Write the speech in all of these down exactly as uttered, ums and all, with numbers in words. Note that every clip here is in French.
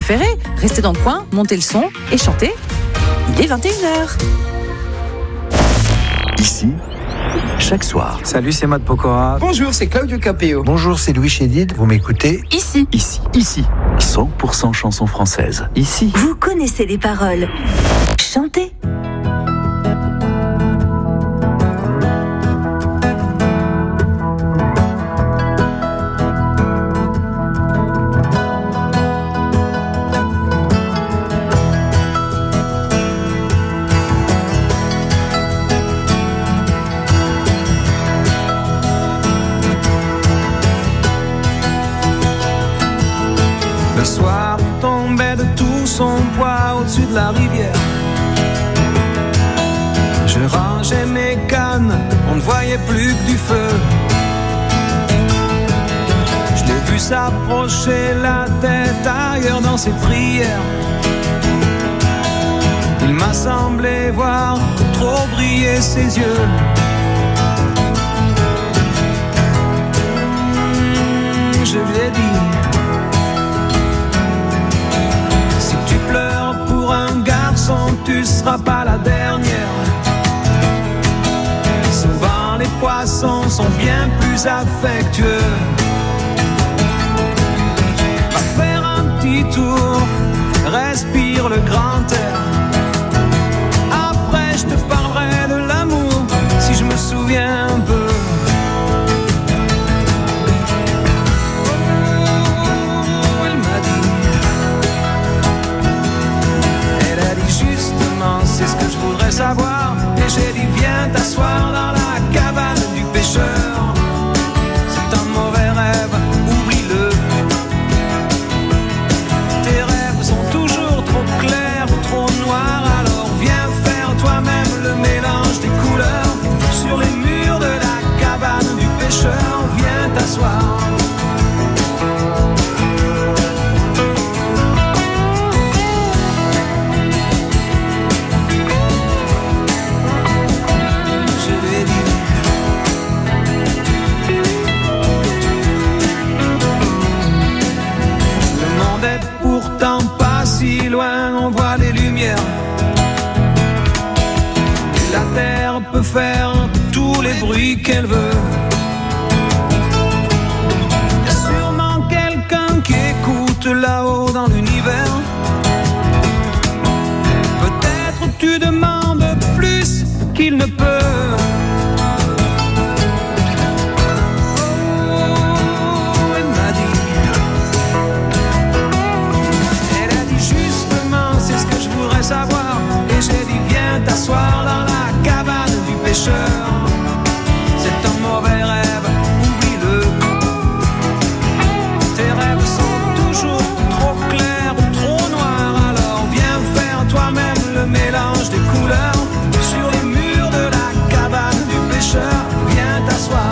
préférée. Restez dans le coin, montez le son et chantez. Il est vingt et une heures. Ici, chaque soir. Salut, c'est Matt Pokora. Bonjour, c'est Claudio Capéo. Bonjour, c'est Louis Chédid. Vous m'écoutez Ici. Ici. Ici. cent pour cent chansons françaises. Ici. Vous connaissez les paroles. Chantez. Le soir tombait de tout son poids au-dessus de la rivière. Je rangeais mes cannes, on ne voyait plus que du feu. Je l'ai vu s'approcher, la tête ailleurs dans ses prières. Il m'a semblé voir trop briller ses yeux. Je lui ai dit: si tu pleures pour un garçon, tu seras pas la dernière. Souvent les poissons sont bien plus affectueux. Va faire un petit tour, respire le grand air. Après je te parlerai de l'amour, si je me souviens un peu. C'est ce que je voudrais savoir. Et j'ai dit viens t'asseoir dans la cabane du pêcheur. C'est un mauvais rêve, oublie-le. Tes rêves sont toujours trop clairs ou trop noirs. Alors viens faire toi-même le mélange des couleurs. Sur les murs de la cabane du pêcheur, viens t'asseoir. On voit les lumières. Et la terre peut faire tous les bruits qu'elle veut. Il y a sûrement quelqu'un qui écoute là-haut dans l'univers. Peut-être tu demandes plus qu'il ne peut. Savoir. Et j'ai dit viens t'asseoir dans la cabane du pêcheur. C'est un mauvais rêve, oublie-le. Tes rêves sont toujours trop clairs ou trop noirs. Alors viens faire toi-même le mélange des couleurs. Sur les murs de la cabane du pêcheur, viens t'asseoir.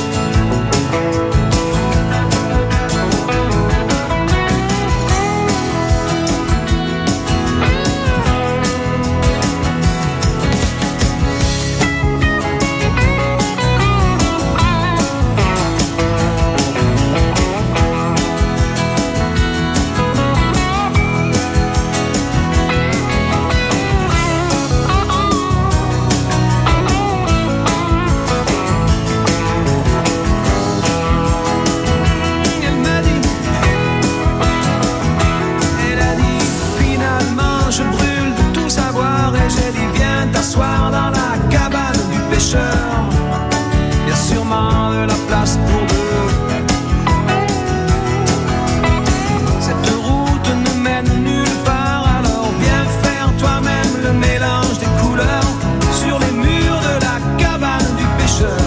Dans la cabane du pêcheur, il y a sûrement de la place pour deux. Cette route ne mène nulle part, alors viens faire toi-même le mélange des couleurs sur les murs de la cabane du pêcheur.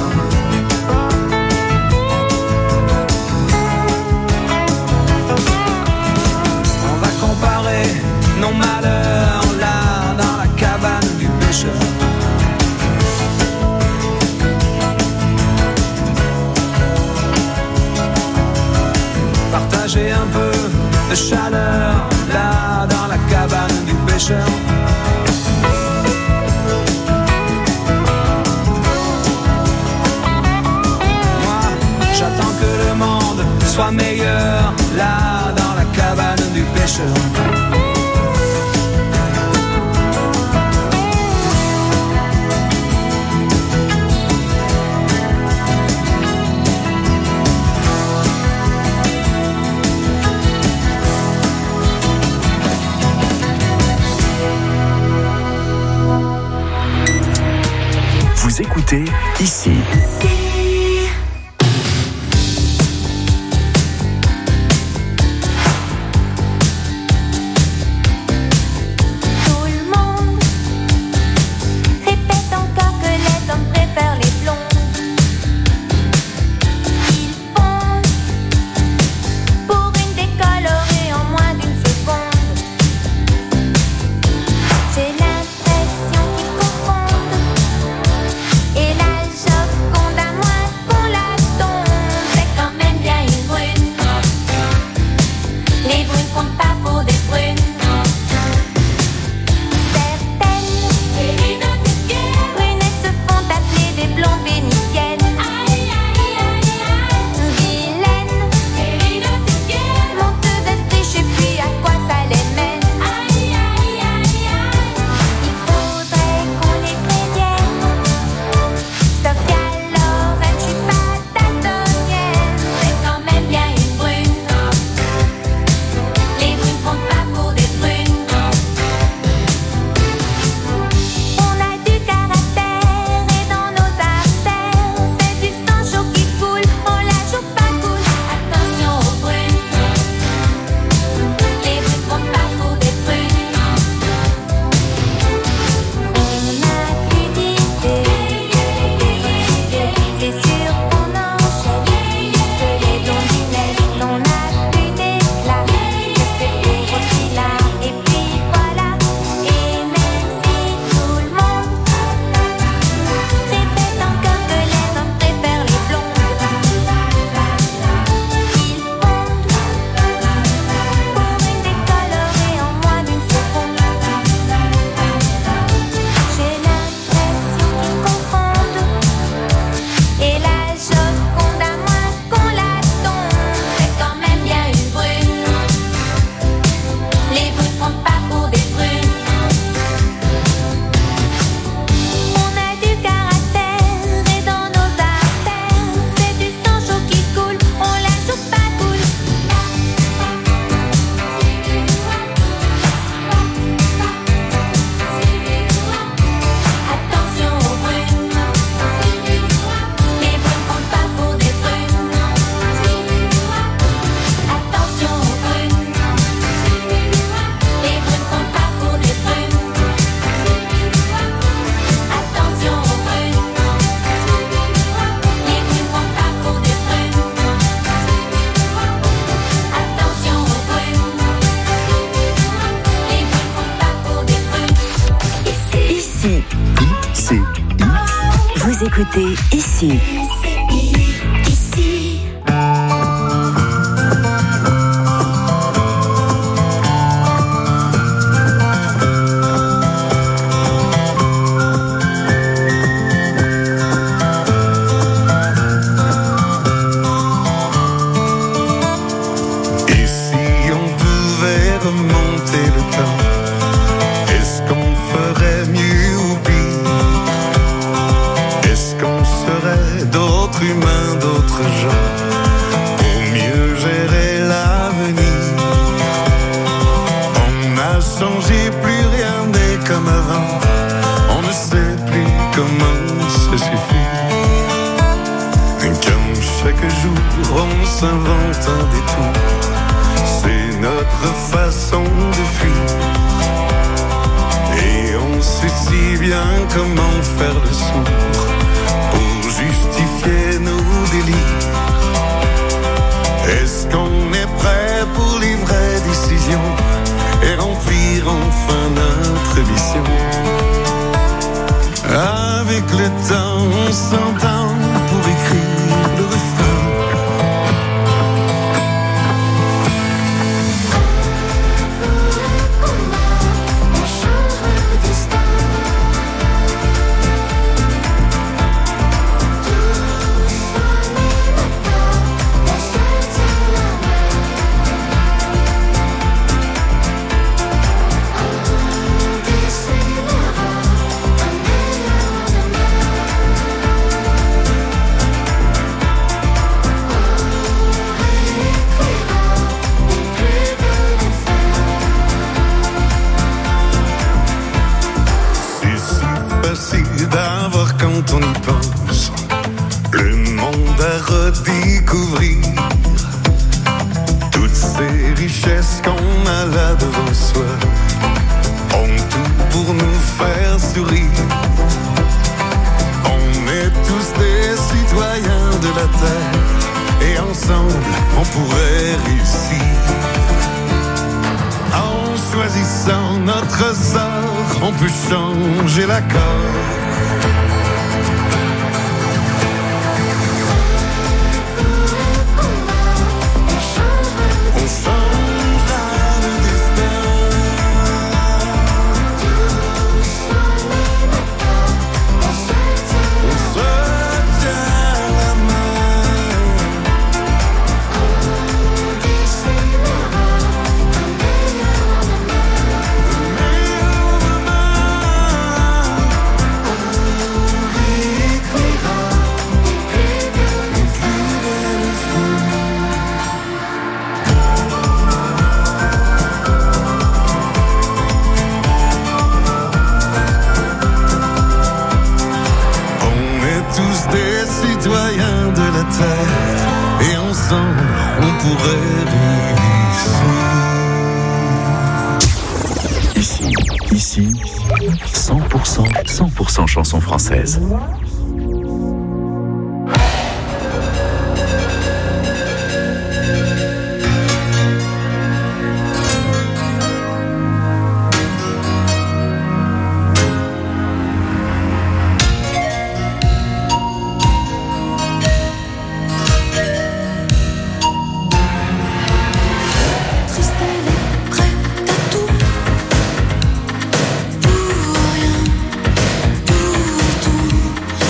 On va comparer nos malheurs là dans la cabane du pêcheur. Partager un peu de chaleur là dans la cabane du pêcheur. Moi, j'attends que le monde soit meilleur là dans la cabane du pêcheur. Vous écoutez ici. Écoutez ici. redécouvrir toutes ces richesses qu'on a là devant soi, ont tout pour nous faire sourire. On est tous des citoyens de la terre, et ensemble on pourrait réussir. En choisissant notre sort, on peut changer l'accord. Et ensemble, on pourrait réussir. Ici, ici, cent pour cent, cent pour cent chansons françaises. Pour rien, pour tout.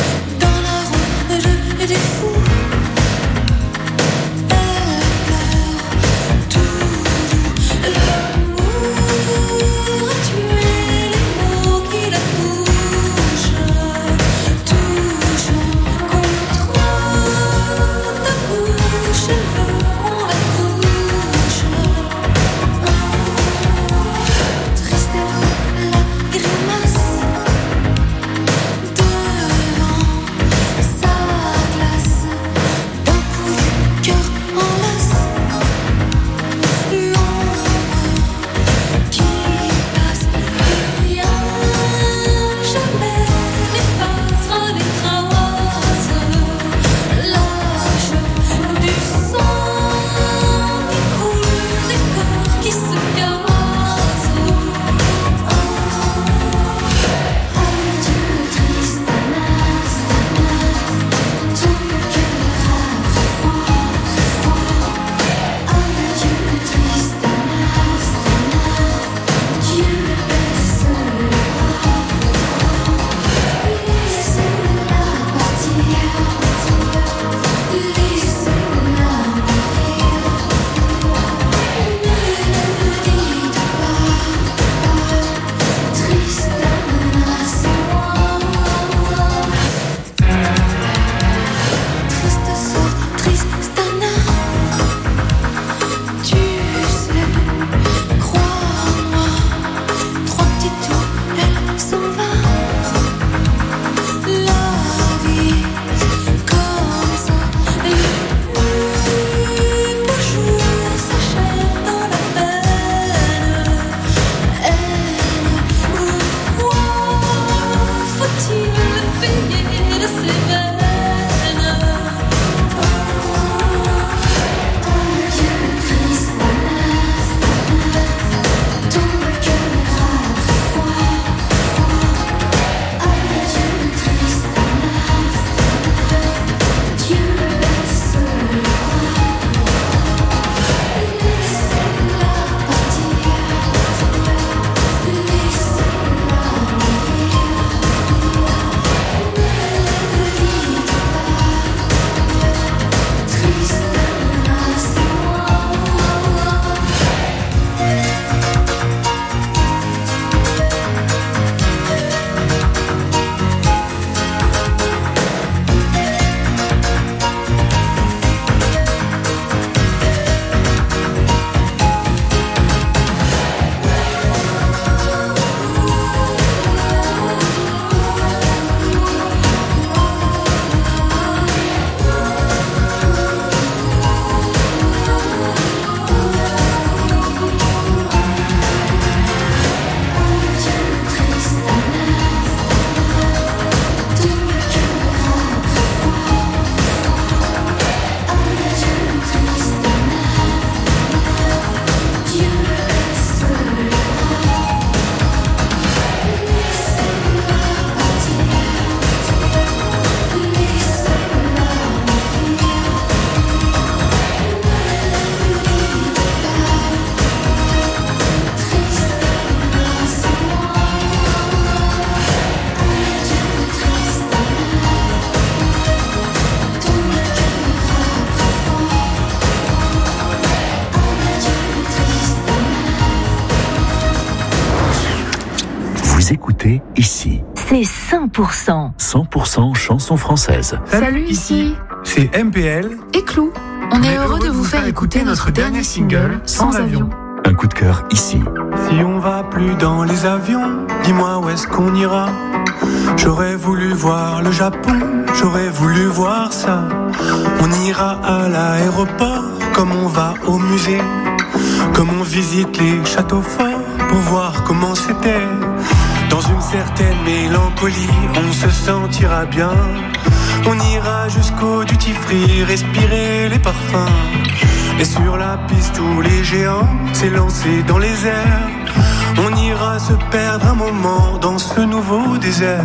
Vous écoutez ici. C'est cent pour cent. cent pour cent chansons françaises. Salut, ici. C'est M P L et Clou. On est heureux de vous faire écouter notre dernier single, Sans avion. Un coup de cœur ici. Si on va plus dans les avions, dis-moi où est-ce qu'on ira. J'aurais voulu voir le Japon, j'aurais voulu voir ça. On ira à l'aéroport, comme on va au musée, comme on visite les châteaux forts, pour voir comment c'était. Dans une certaine mélancolie, on se sentira bien. On ira jusqu'au duty free, respirer les parfums. Et sur la piste, tous les géants s'élancer dans les airs. On ira se perdre un moment dans ce nouveau désert.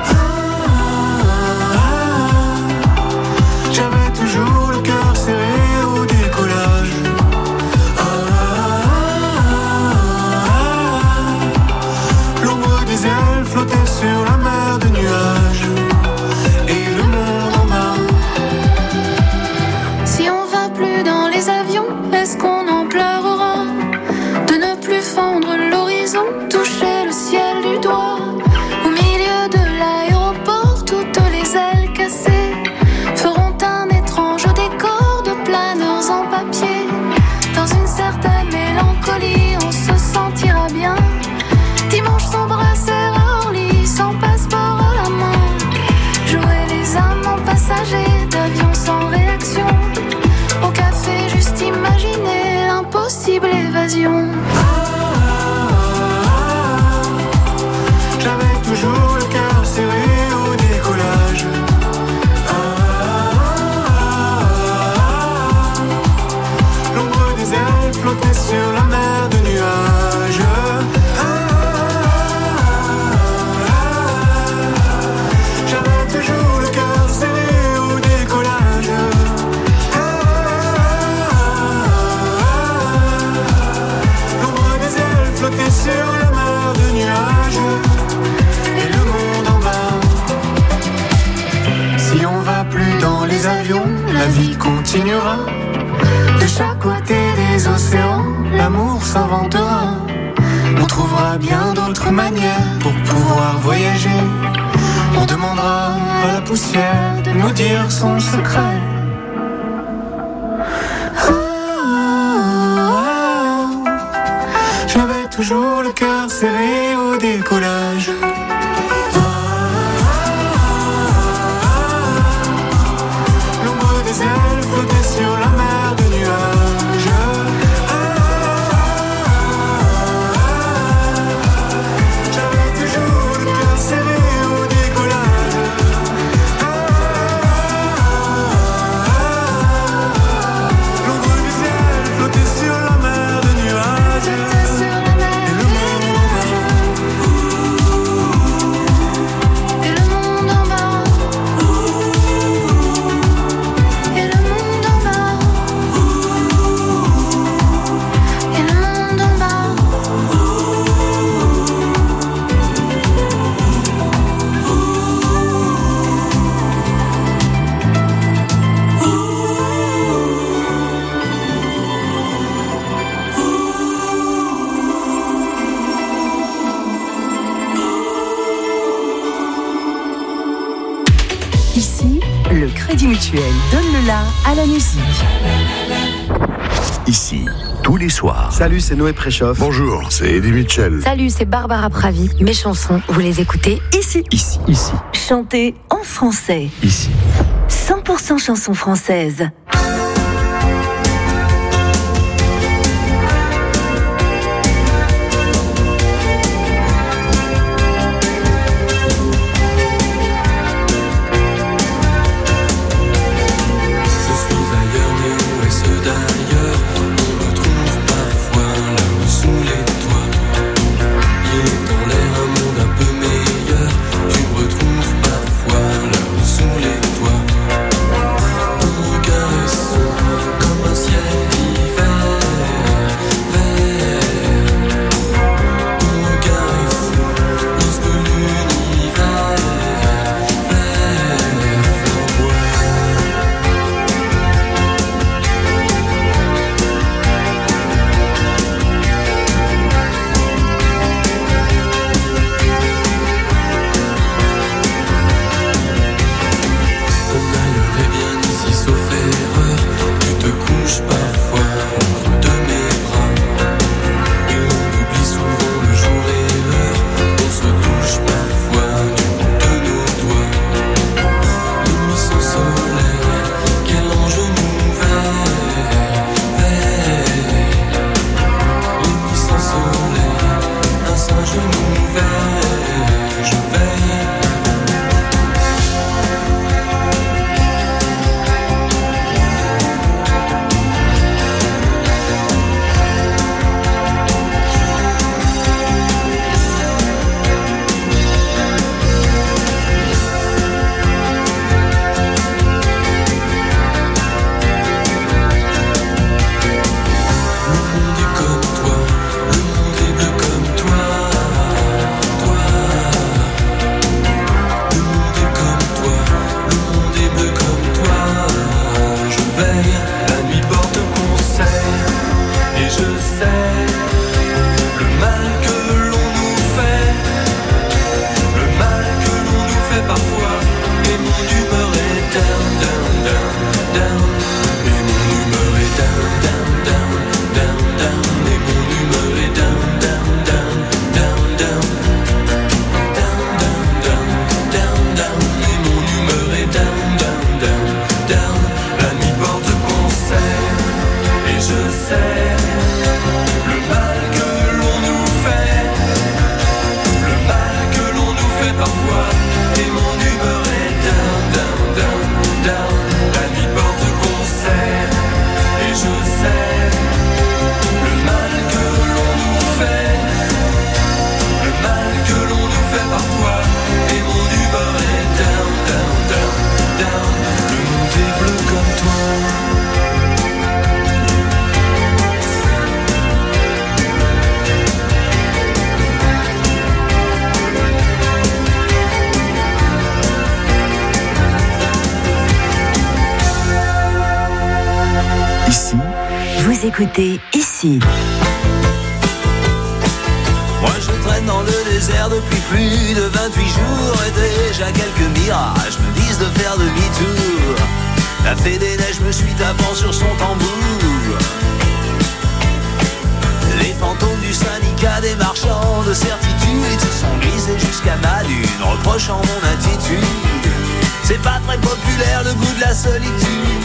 J'avais toujours le cœur serré au décollage. L'ombre des ailes flottait sur la mer de nuages. Et le monde en bas. Si on va plus dans les avions, est-ce qu'on en pleurera de ne plus fendre l'horizon, toucher le ciel du doigt? Au milieu de l'aéroport, toutes les ailes cassées feront un étrange décor de planeurs en papier. Dans une certaine mélancolie, on se sentira bien. Dimanche sans brassière à Orly, sans passeport à la main. Jouer les amants passagers d'avions sans réaction. Au café, juste imaginer l'impossible évasion. J'avais toujours le cœur serré au décollage. Ah, l'ombre des ailes flottait sur la mer de nuages. Ah, j'avais toujours le cœur serré au décollage. Ah, l'ombre des ailes flottait sur la mer de nuages. Et le monde en bas. Si on va plus dans les avions, la vie continuera. De chaque côté des océans, l'amour s'inventera. On trouvera bien d'autres manières pour pouvoir voyager. On demandera à la poussière de nous dire son secret. Ah, j'avais toujours le cœur serré au décollage. L'ombre des ailes flottait sur la mer de nuages. J'avais toujours le cœur serré au décollage. L'ombre des ailes flottait sur la mer de nuages. Et le monde en bas. Et le monde en bas. Et le monde en bas. Et le monde en bas. Ici, le Crédit Mutuel donne le la à la musique. Ici, tous les soirs. Salut, c'est Noé Préchoff. Bonjour, c'est Eddie Mitchell. Salut, c'est Barbara Pravi. Mes chansons, vous les écoutez ici. Ici, ici, Chantées en français. ici. cent pour cent chansons françaises. Je suis ailleurs, mais où est-ce d'ailleurs? On me trouve parfois là sous les toits. Il est dans l'air un monde un peu meilleur. Tu me retrouves parfois là sous les toits. Pour caresser Écoutez ici. Moi je traîne dans le désert depuis plus de vingt-huit jours et déjà quelques mirages me disent de faire demi-tour. La fée des neiges me suit tapant sur son tambour. Les fantômes du syndicat des marchands de certitude se sont glissés jusqu'à ma lune, reprochant mon attitude. C'est pas très populaire le goût de la solitude.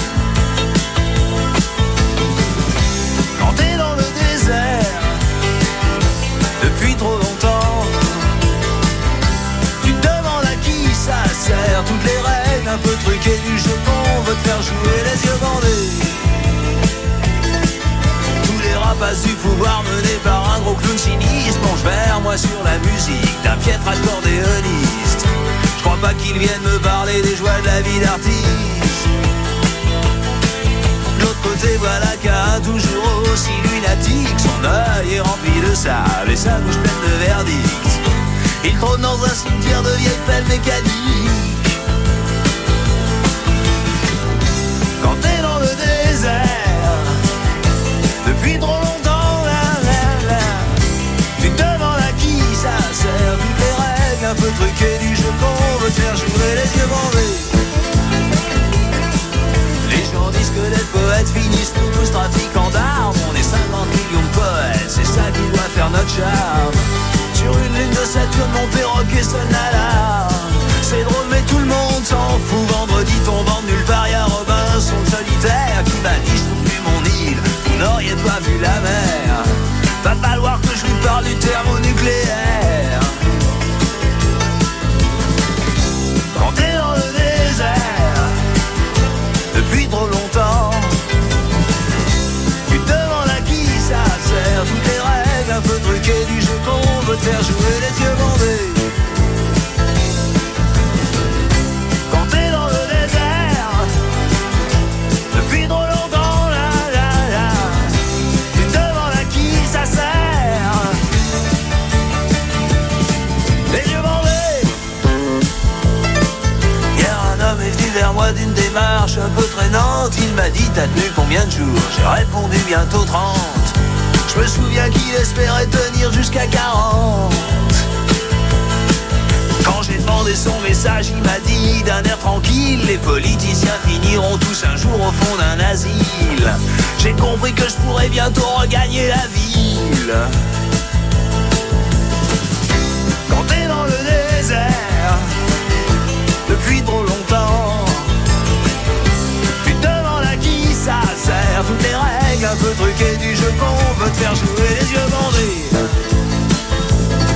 Quand t'es dans le désert depuis trop longtemps, tu te demandes à qui ça sert. Toutes les règles un peu truquées du jeu qu'on veut te faire jouer les yeux bandés. Tous les rapaces du pouvoir menés par un gros clown sinistre plongent vers moi sur la musique d'un piètre accordéoniste. Je crois pas qu'ils viennent me parler des joies de la vie d'artiste. De l'autre côté, voilà qu'un toujours aussi lunatique, son œil est rempli de sable et sa bouche pleine de verdicts. Il trône dans un cimetière de vieilles pelles mécaniques. Quand t'es dans le désert depuis trop longtemps, là, là, là, tu te demandes à qui ça sert. Toutes les règles un peu truquées du jeu qu'on veut te faire jouer les yeux bandés. Les gens disent que les poètes finissent tous trafiquants d'armes. On est cinquante millions de poètes, c'est ça qui doit faire notre charme. Sur une lune de Saturne, mon perroquet sonne l'alarme. C'est drôle mais tout le monde s'en fout. Vendredi tombant de nulle part, y'a Robinson solitaire qui m'a dit je trouve plus mon île. Vous n'auriez pas vu la mer. Va falloir que je lui parle du thermonucléaire. Quand t'es dans le désert depuis trop longtemps, tu te demandes à qui ça sert. Toutes les règles un peu truquées du jeu qu'on veut te faire jouer les yeux bandés. Quand t'es dans le désert depuis trop longtemps, là, là, là, tu te demandes à qui ça sert. Les yeux bandés. Hier un homme est venu vers moi d'une démarche un peu traînante. Il m'a dit t'as tenu combien de jours? J'ai répondu bientôt trente. Je me souviens qu'il espérait tenir jusqu'à quarante. Quand j'ai demandé son message, il m'a dit d'un air tranquille les politiciens finiront tous un jour au fond d'un asile. J'ai compris que je pourrais bientôt regagner la ville. Quand t'es dans le désert depuis trop longtemps, tu te demandes à qui ça sert. Toutes les règles un peu truquées du jeu qu'on veut te faire jouer les yeux bandés.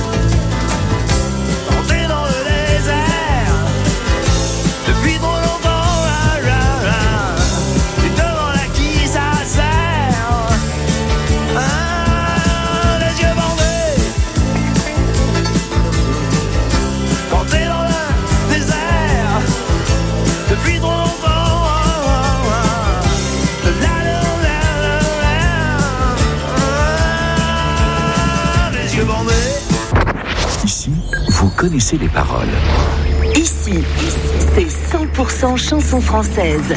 connaissez les paroles. Ici, c'est cent pour cent chanson française.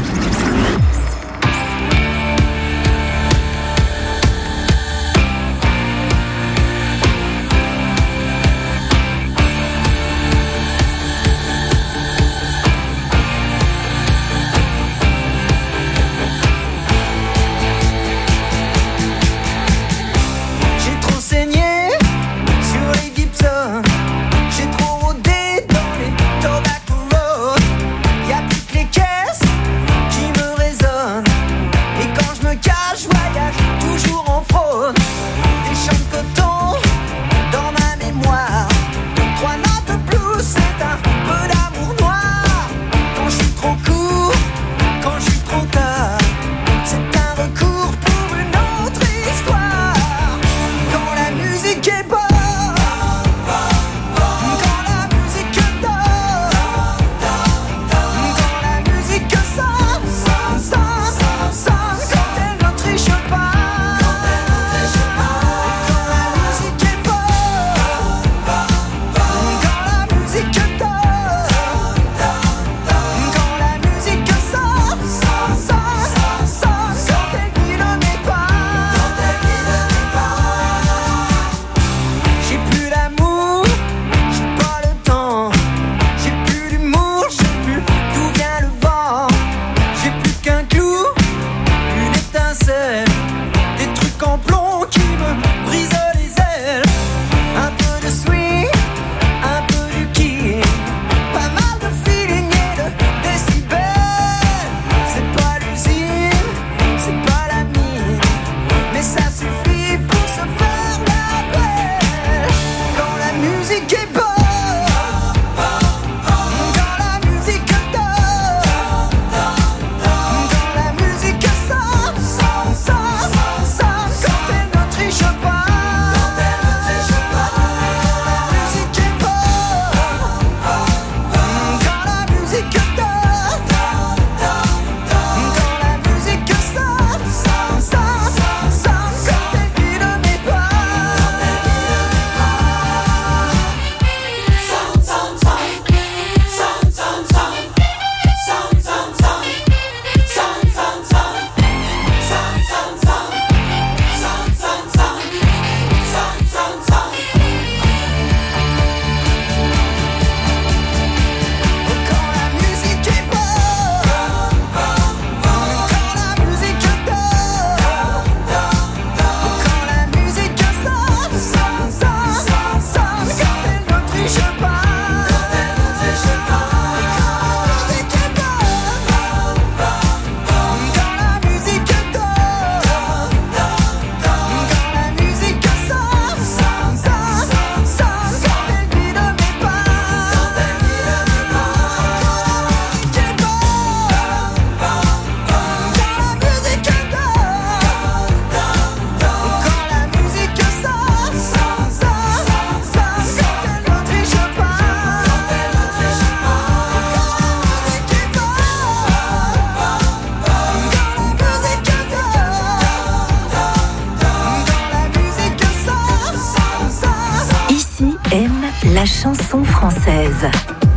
La chanson française.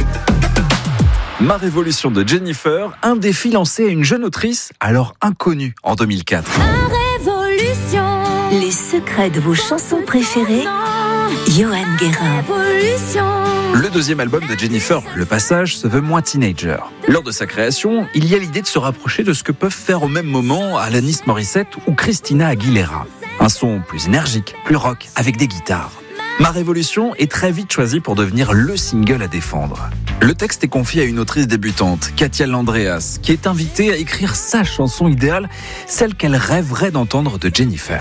Ma révolution de Jennifer, un défi lancé à une jeune autrice alors inconnue en deux mille quatre. Ma révolution. Les secrets de vos chansons préférées, Johan Guérin. Le deuxième album de Jennifer, Le Passage, se veut moins teenager. Lors de sa création, il y a l'idée de se rapprocher de ce que peuvent faire au même moment Alanis Morissette ou Christina Aguilera. Un son plus énergique, plus rock, avec des guitares. Ma révolution est très vite choisie pour devenir le single à défendre. Le texte est confié à une autrice débutante, Katia Landreas, qui est invitée à écrire sa chanson idéale, celle qu'elle rêverait d'entendre de Jennifer.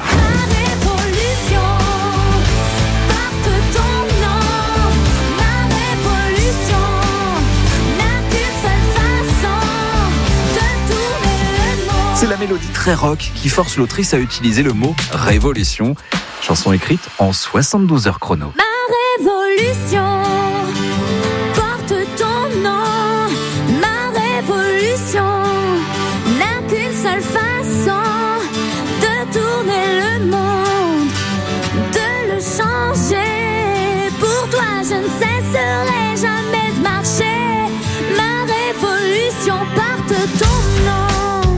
C'est la mélodie très rock qui force l'autrice à utiliser le mot « révolution », chanson écrite en soixante-douze heures chrono. Ma révolution porte ton nom. Ma révolution n'a qu'une seule façon de tourner le monde, de le changer. Pour toi je ne cesserai jamais de marcher. Ma révolution porte ton nom.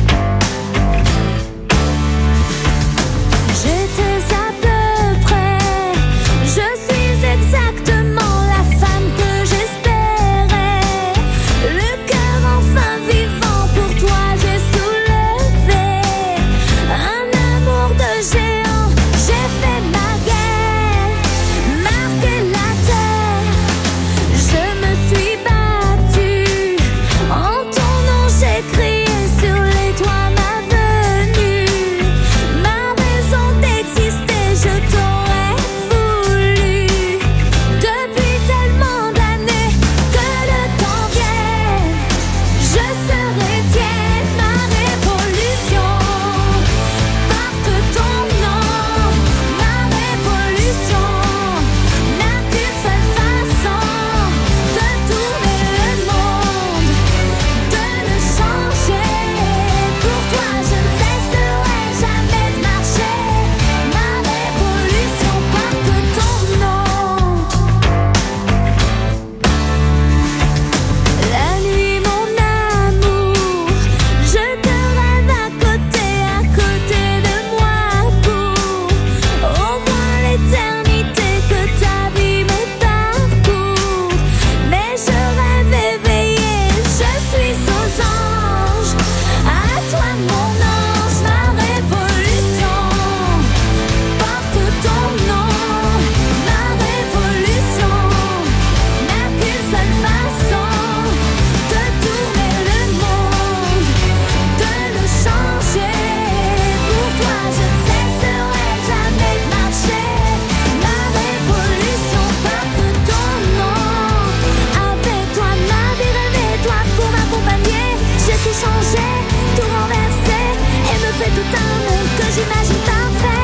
J'étais à peu près, je suis exactement la femme que j'espérais. Le cœur enfin vivant pour toi j'ai soulevé. Un amour de géant, j'ai fait ma guerre, marqué la terre. Je me suis battue, en ton nom j'ai crié sur les toits ma venue. Ma raison d'exister, je t'aurais voulu. Depuis tellement d'années que le temps vienne, je serai tienne. Ma révolution porte ton nom. Ma révolution n'a qu'une seule façon de tourner le monde, de le changer. Pour toi je ne cesserai jamais de marcher. Ma révolution porte ton nom. La nuit mon amour, je te rêve à côté, à côté de moi pour au moins l'éternité que ta vie me parcourt. Mais je rêve éveillé, je suis aux anges. À toi mon ange, ma révolution porte ton nom. Ma révolution n'a qu'une seule façon de tourner le monde, de le changer. Pour toi je ne cesserai jamais de marcher. Ma révolution porte ton nom. Avec toi ma vie rêvée, toi pour m'accompagner. J'ai tout changé, tout renversé et me fait tout un monde que j'imagine parfait.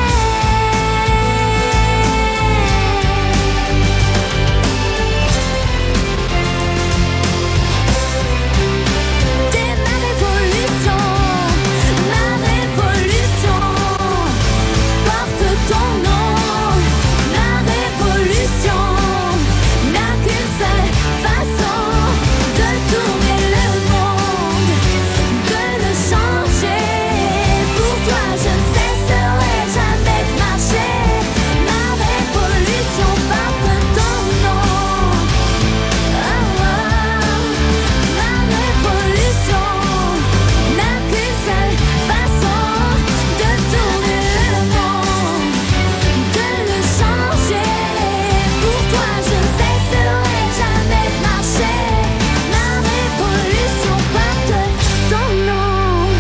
T'es ma révolution, ma révolution porte ton nom. Ma révolution n'a qu'une seule façon de tourner le monde, de le changer. Pour toi je ne cesserai jamais de marcher. Ma révolution porte ton nom. Oh, oh. Ma révolution n'a qu'une seule façon de tourner le monde, de le changer. Pour toi je ne cesserai jamais de marcher. Ma révolution porte ton nom.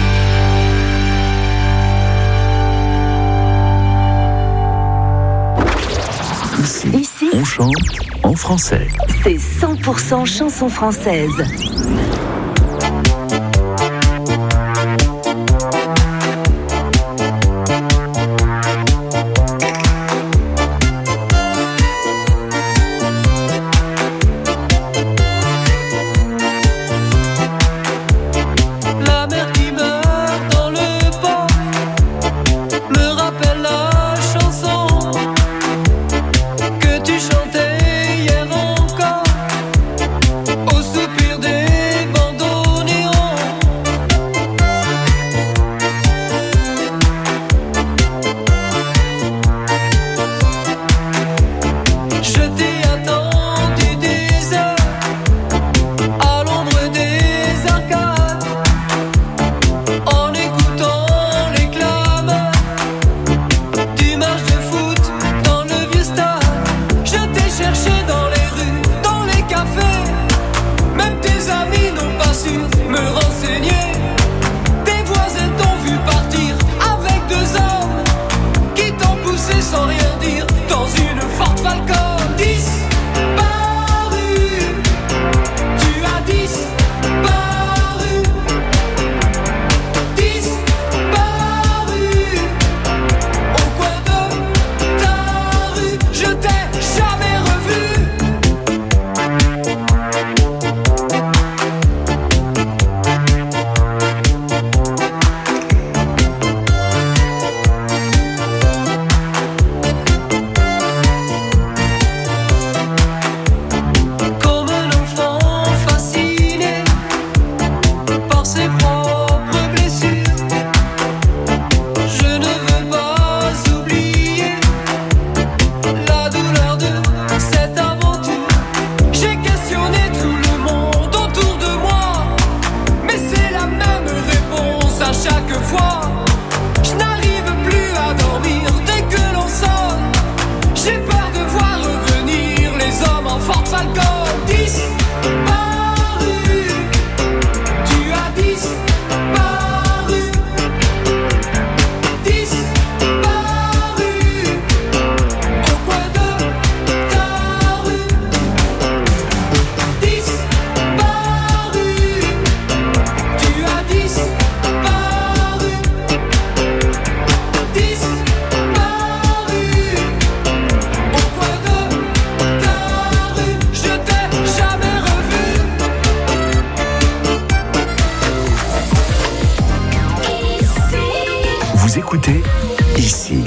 Ici, Ici, on chante en français. c'est cent pour cent chanson française. La mer qui meurt dans le port me rappelle la chanson que tu chantais hier encore, au soupir des écoutez ici.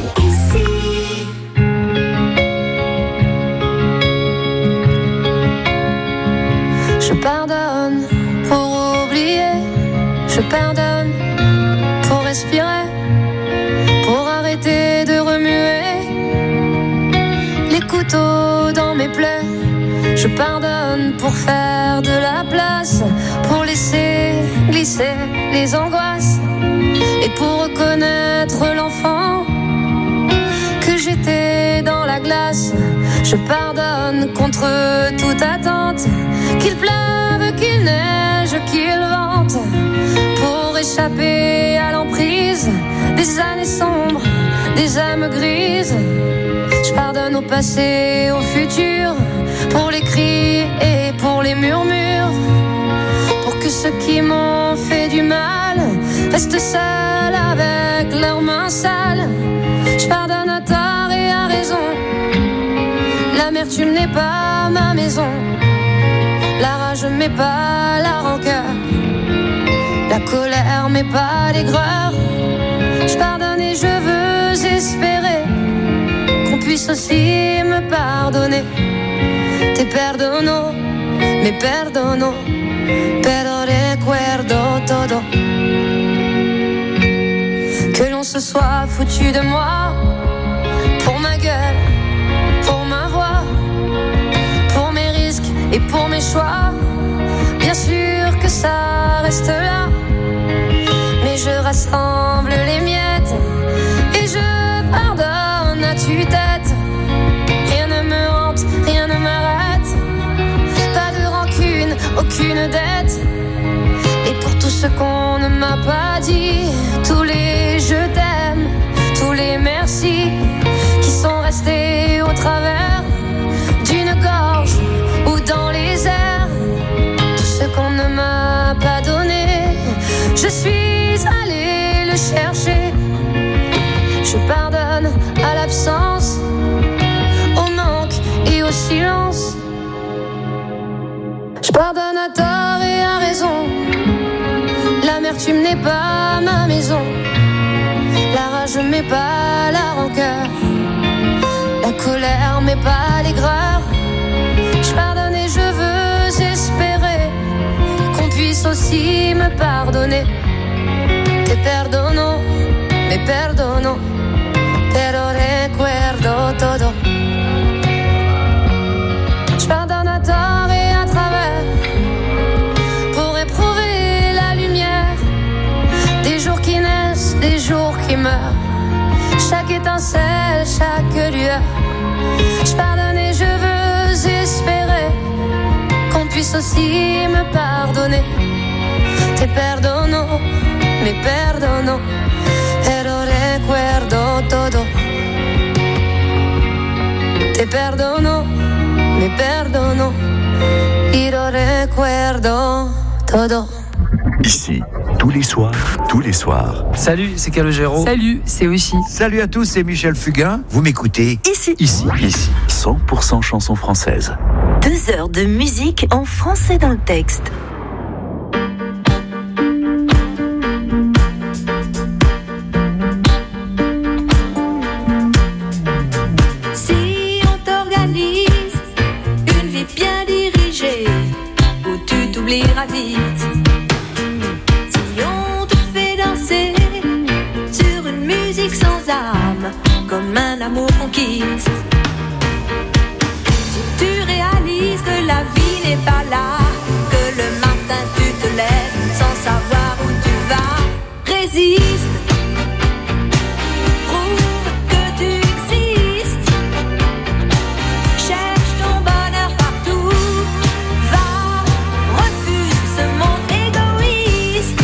Je pardonne pour oublier, je pardonne pour respirer, pour arrêter de remuer les couteaux dans mes plaies. Je pardonne pour faire de la place, pour laisser glisser les angoisses et pour reconnaître l'enfant que j'étais dans la glace. Je pardonne contre toute attente, qu'il pleuve, qu'il neige, qu'il vente, pour échapper à l'emprise des années sombres, des âmes grises. Je pardonne au passé, au futur, pour les cris et pour les murmures, pour que ceux qui m'ont fait du mal restent seuls avec leurs mains sales. Je pardonne à tort et à raison, l'amertume n'est pas ma maison, la rage m'est pas la rancœur, la colère m'est pas l'aigreur. Je pardonne et je veux espérer qu'on puisse aussi me pardonner. Te perdono, me perdono, pero recuerdo todo. Que l'on se soit foutu de moi, pour ma gueule, pour ma voix, pour mes risques et pour mes choix. Bien sûr que ça reste là, mais je rassemble les miettes et je pardonne à tue-tête. Rien ne me hante, rien ne m'arrête, pas de rancune, aucune dette. Et pour tout ce qu'on ne m'a pas dit, tous les je t'aime, tous les merci qui sont restés au travers d'une gorge ou dans les airs, tout ce qu'on ne m'a pas donné, je suis allée le chercher. Je pardonne à l'absence, au manque et au silence. Je pardonne à tort et à raison, l'amertume n'est pas ma maison, la rage m'est pas la rancœur, la colère m'est pas l'aigreur. Je pardonne et je veux espérer qu'on puisse aussi me pardonner. Te perdono, me perdono, pero recuerdo todo. Je pardonne à tort et à travers, pour éprouver la lumière des jours qui naissent, des jours qui meurent, chaque étincelle, chaque lueur. Je pardonne et je veux espérer qu'on puisse aussi me pardonner. Te perdono, me perdono, pero recuerdo todo. Te perdono, me perdono, pero recuerdo todo. Ici, tous les soirs, tous les soirs. Salut, c'est Calogero. Salut, c'est Oishi. Salut à tous, c'est Michel Fugain. Vous m'écoutez Ici. Ici, ici, cent pour cent chansons françaises. Deux heures de musique en français dans le texte. Si on t'organise une vie bien dirigée, où tu t'oublieras vite. Si on te fait danser sur une musique sans âme, comme un amour qu'on quitte. Si tu réalises que la vie n'est pas là, que le matin tu te lèves sans savoir où tu vas, résiste. Prouve que tu existes. Cherche ton bonheur partout. Va, refuse ce monde égoïste.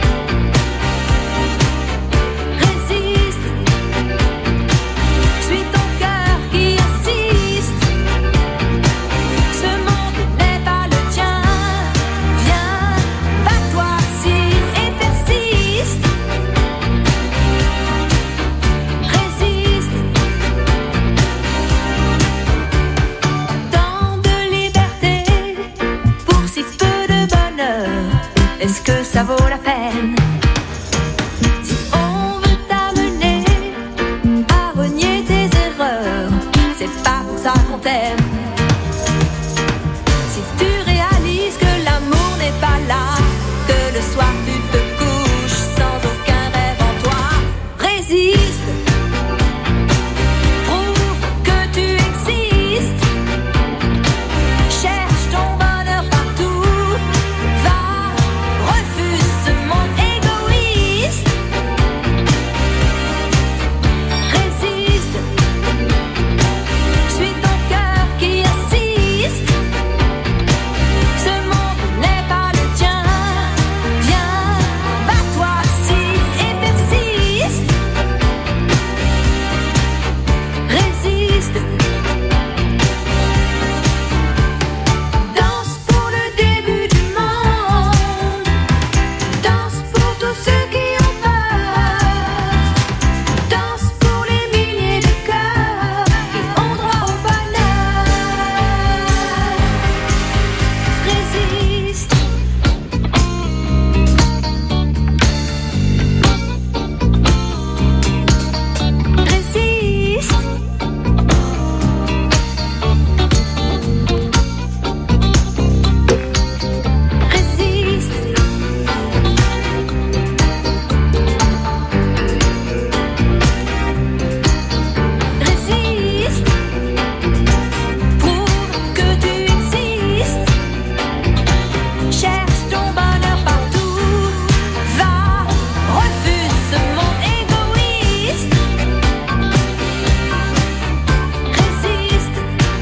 Résiste. Suis ton cœur qui insiste. Ce monde n'est pas le tien. Viens, bats-toi, signe et persiste. Résiste. Tant de liberté pour si peu de bonheur. Est-ce que ça vaut la peine? Si on veut t'amener pour ça qu'on t'aime. Si tu réalises que l'amour n'est pas là, que le soir tu te couches sans aucun rêve en toi, résiste, prouve que tu existes, cherche ton bonheur partout, va, refuse ce monde égoïste, résiste, suis ton cœur qui insiste, ce monde n'est pas le tien, viens, bats-toi si et persiste, résiste, danse pour le début du monde, danse pour tous ceux qui ont peur, danse pour les milliers de cœurs qui ont droit au bonheur, résiste, résiste, résiste, résiste, prouve que tu existes, cherche ton bonheur partout, va, refuse ce monde égoïste, résiste,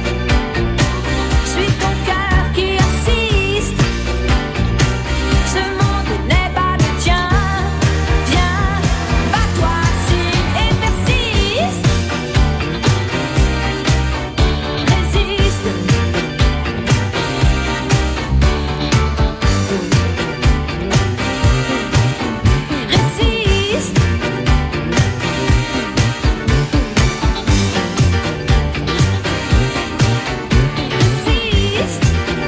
suis ton cœur qui insiste, ce monde n'est pas le tien, viens, bats-toi si et persiste, résiste, résiste, résiste,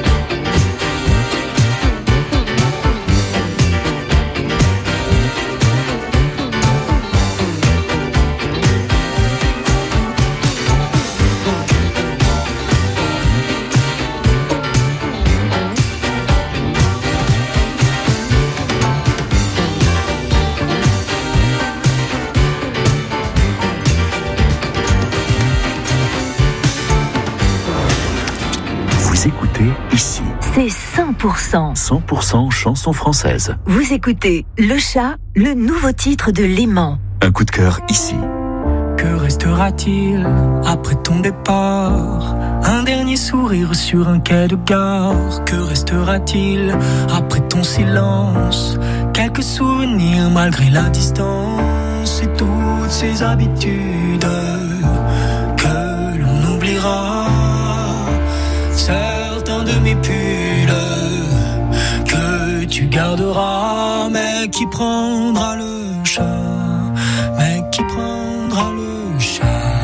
Vous écoutez ici C'est cent pour cent. cent pour cent chanson française. Vous écoutez Le Chat, le nouveau titre de Léman. Un coup de cœur ici. Que restera-t-il après ton départ? Un dernier sourire sur un quai de gare. Que restera-t-il après ton silence? Quelques souvenirs malgré la distance et toutes ces habitudes que l'on oubliera. Certains de mes pulls que tu garderas, mais qui prendra le chat? Mais qui prendra le chat?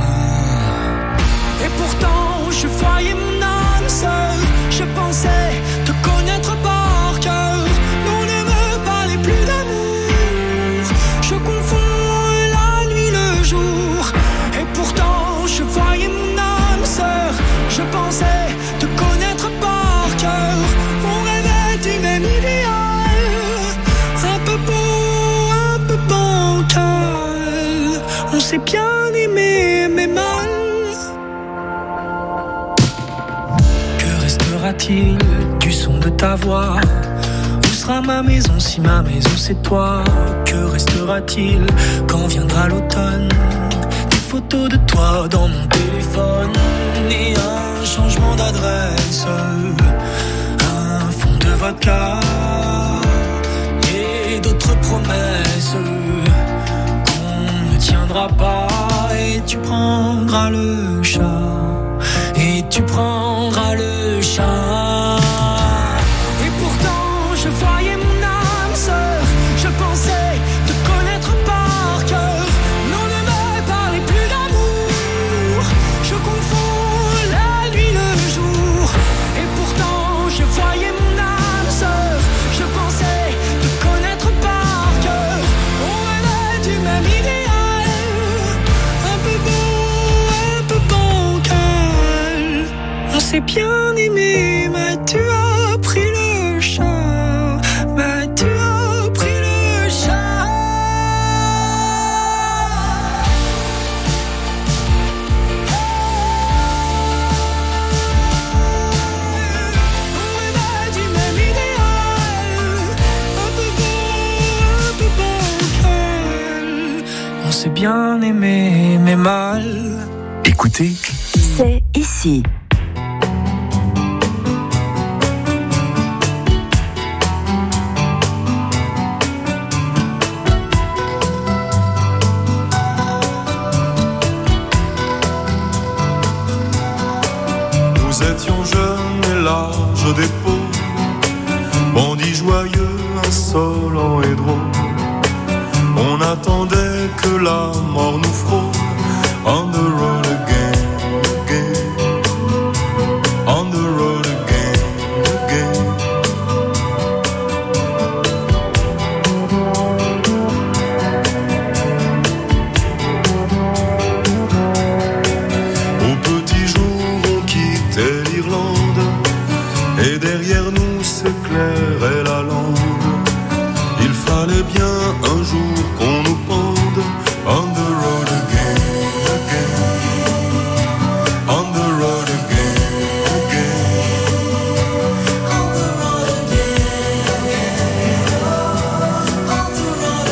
Et pourtant je voyais mon âme sœur, je pensais te connaître par cœur. On ne me parlait plus d'amour, je confonds la nuit le jour. Et pourtant je voyais mon âme sœur, je pensais te connaître par cœur. On rêvait du même idéal, un peu beau, un peu bancal. On s'est bien aimé, mais mal. Que restera-t-il du son de ta voix? Où sera ma maison si ma maison c'est toi? Que restera-t-il quand viendra l'automne? Des photos de toi dans mon téléphone et un changement d'adresse, un fond de vodka et d'autres promesses qu'on ne tiendra pas. Et tu prendras le chat, et tu prendras le chat. Et pourtant je voyais mon âme sœur, je pensais te connaître par cœur. Non, ne me parlez plus d'amour, je confonds la nuit le jour. Et pourtant je voyais mon âme sœur, je pensais te connaître par cœur. On rêvait du même idéal, un peu beau, un peu bancal. s'est bien aimé, mais tu as pris le chat, mais tu as pris le chat. On rêvait du même idéal, un peu beau, un peu bancal. On s'est bien aimé, mais mal. Écoutez, C'est ici. Nous étions jeunes et larges d'épaules, bandits joyeux, insolents et drôles. On attendait que la mort nous frôle. On the road again, again. On the road again, again. Au petit jour, on quittait l'Irlande, et derrière nous s'éclairait la lande. Il fallait bien un jour qu'on nous pende. On the road again. On the road again, again. On the road again, on the road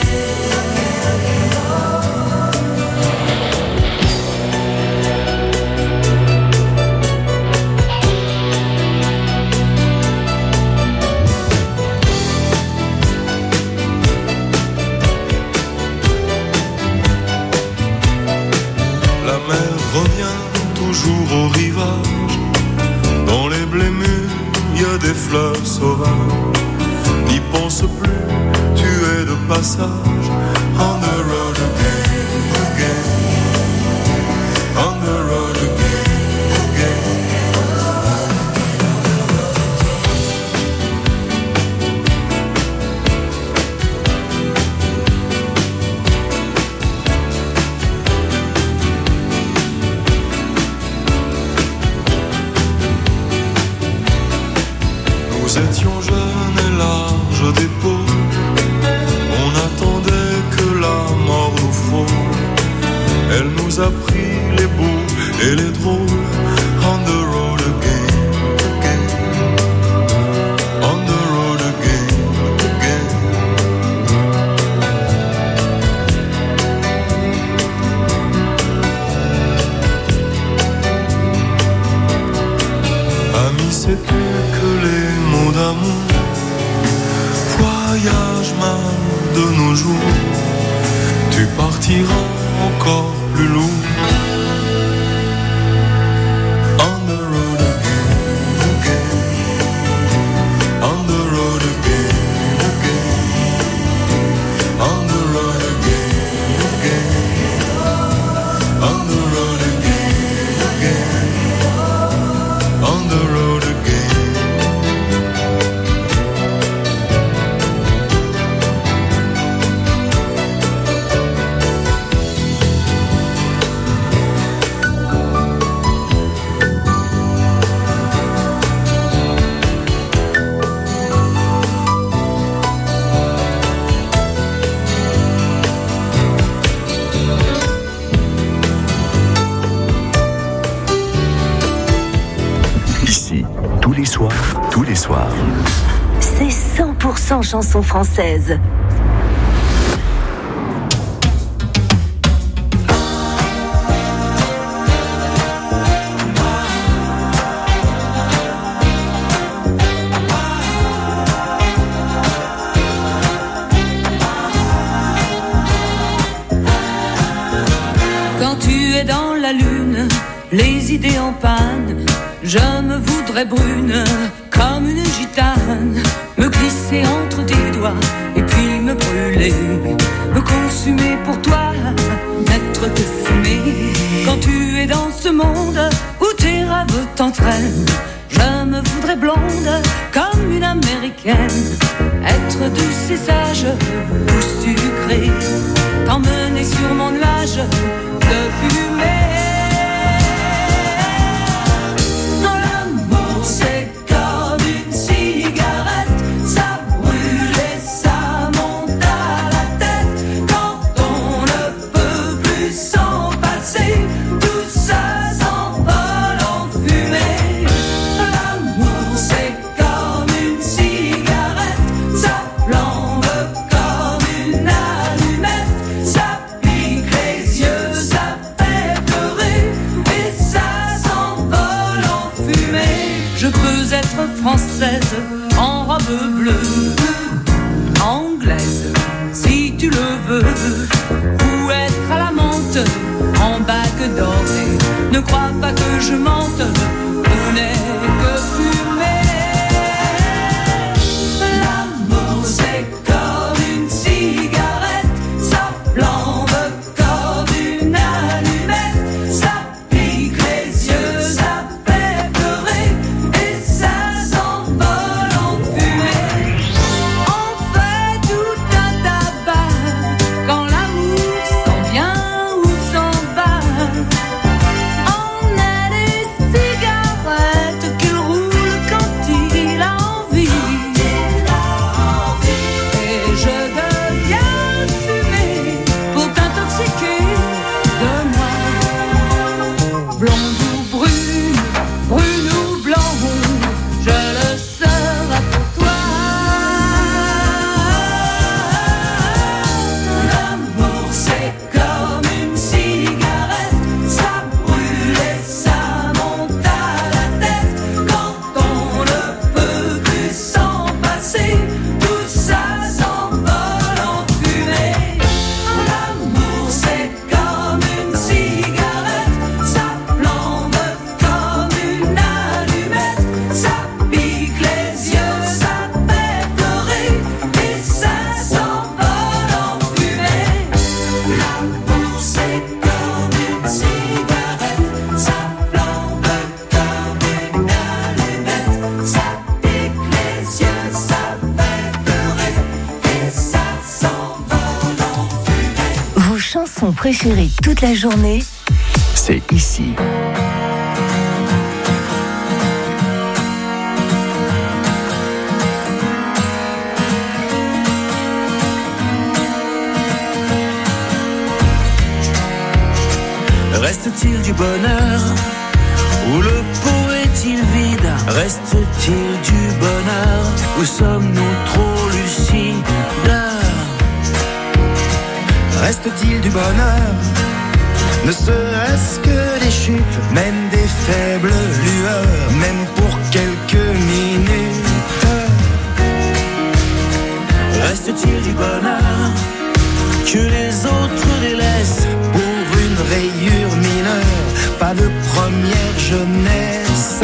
La mer revient toujours au rivage. Dans les blés mûrs, y a des fleurs sauvages. N'y pense plus, tu es de passage. On the road again, again. On the road again, again. Nous étions jeunes et larges d'épaules. On attendait que la mort nous frôle. Elle nous a pris les beaux et les drôles. On the road again, again. On the road again, again. Amis, c'est plus que les mots d'amour. Voyage mal de nos jours. Tu partiras encore plus lourd. On the road again, again. On the road again, again. On the road again, again. On the road again, again. On the road again. ici, tous les soirs, tous les soirs. C'est cent pour cent chansons françaises. Quand tu es dans la lune, les idées en panne, je me voudrais brune comme une gitane, me glisser entre tes doigts et puis me brûler, me consumer pour toi, n'être que fumée. Quand tu es dans ce monde où tes rêves t'entraînent, je me voudrais blonde comme une américaine, être douce et sage ou sucrée, t'emmener sur mon nuage de fumée. Dans Je peux être française en robe bleue, anglaise si tu le veux, ou être à la menthe en bague dorée. Ne crois pas que je mente, on n'est que fumer. L'amour c'est comme une cigarette, ça flambe comme une allumette, ça pique les yeux, ça fait pleurer et ça s'envole en fumée. On fait tout un tabac quand l'amour s'en vient ou s'en va. On a des cigarettes qu'il roule quand il a envie. Et je deviens fumée pour t'intoxiquer de moi. Blonde ou brune, brune ou blonde, je le serai pour toi. L'amour c'est comme une cigarette, ça brûle et ça monte à la tête. Quand on ne peut plus s'en passer, tout ça s'envole en fumée. L'amour c'est comme une cigarette, ça flambe comme une allumette, ça pique les yeux, ça fait pleurer et ça s'envole en fumée. L'amour c'est comme une cigarette, ça flambe comme une allumette, ça pique les yeux, ça fait pleurer et ça s'envole en fumée. Vos chansons préférées toute la journée, C'est ici. Reste-t-il du bonheur ou le pot est-il vide? Reste-t-il du bonheur ou sommes-nous trop lucides? Reste-t-il du bonheur? Ne serait-ce que des chutes, même des faibles lueurs, même pour quelques minutes. Reste-t-il du bonheur que les autres délaissent pour une rayure mineure? Pas de première jeunesse.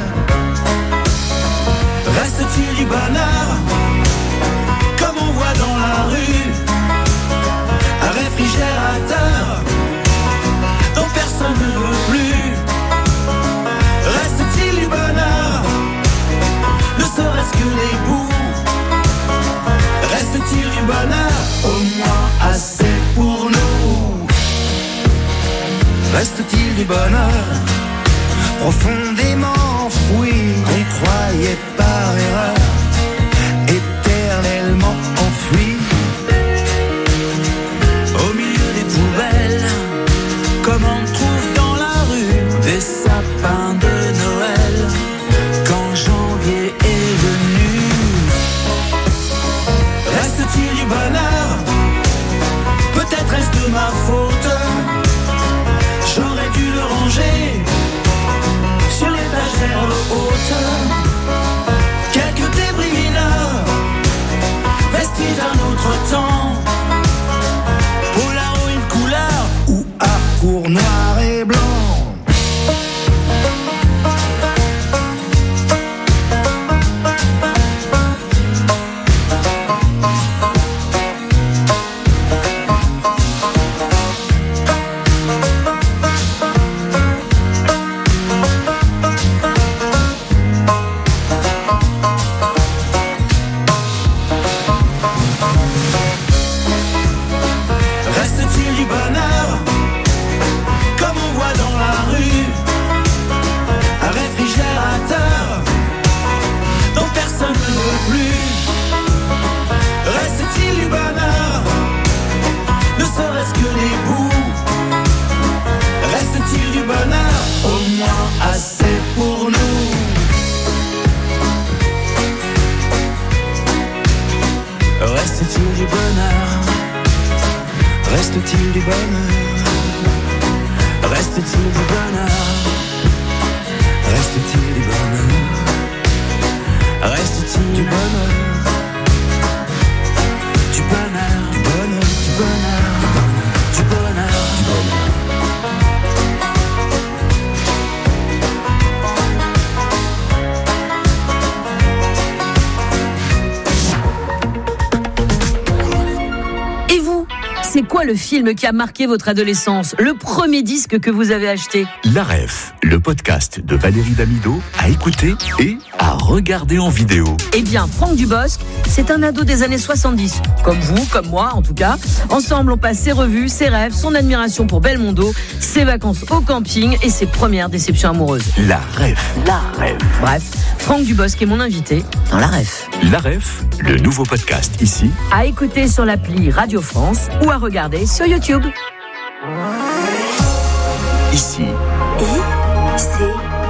Reste-t-il du bonheur comme on voit dans la rue? Un réfrigérateur dont personne ne veut plus. Reste-t-il du bonheur, ne serait-ce que les bouts? Reste-t-il du bonheur, au moins assez pour nous? Reste-t-il du bonheur profondément enfoui, qu'on croyait par erreur éternellement enfoui? Au milieu des poubelles, comme on trouve dans la rue des sapins de Noël, quand janvier est venu. Reste-t-il du bonheur? Peut-être est-ce de ma faute, j'aurais dû le ranger sur l'étagère haute. Quelques débris mineurs, vestiges d'un autre temps, polar ou une couleur, ou harcourt noir et blanc. Reste-t-il du bonheur comme on voit dans la rue? Un réfrigérateur dont personne ne veut plus. Reste-t-il du bonheur, ne serait-ce que des bouts? Reste-t-il du bonheur, au moins assez pour nous? Reste-t-il du bonheur? Reste-t-il du bonheur? Reste-t-il du bonheur? Reste-t-il du bonheur? reste-t-il du bonheur, du bonheur, du bonheur, du bonheur, du bonheur, du bonheur. Et vous, c'est quoi le film qui a marqué votre adolescence? Le premier disque que vous avez acheté? La Ref, le podcast de Valérie Damido à écouter et à regarder en vidéo. Eh bien, Franck Dubosc, c'est un ado des années soixante-dix. Comme vous, comme moi en tout cas. Ensemble, on passe ses revues, ses rêves, son admiration pour Belmondo, ses vacances au camping et ses premières déceptions amoureuses. La Ref. La Ref. Bref, Franck Dubosc est mon invité dans La Ref. La Ref, le nouveau podcast ici. À écouter sur l'appli Radio France ou à regarder sur YouTube. Ici. Et c'est